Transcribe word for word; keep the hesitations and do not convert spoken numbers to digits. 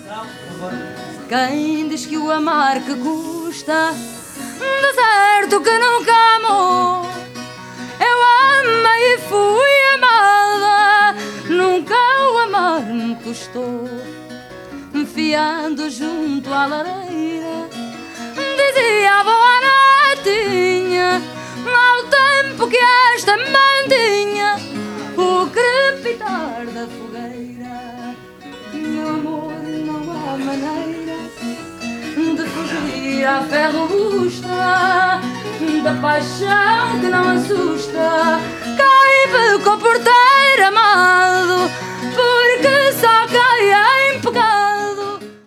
Quem diz que o amar que custa, de certo que nunca amou. Eu amei e fui amada, nunca o amar me custou. Enfiando junto à lareira, dizia boa noitinha, ao tempo que esta mantinha o crepitar da fogueira. Meu amor, não há maneira de fugir à ferro lustra da paixão que não assusta. Cai-me com o porteiro amado, porque só cai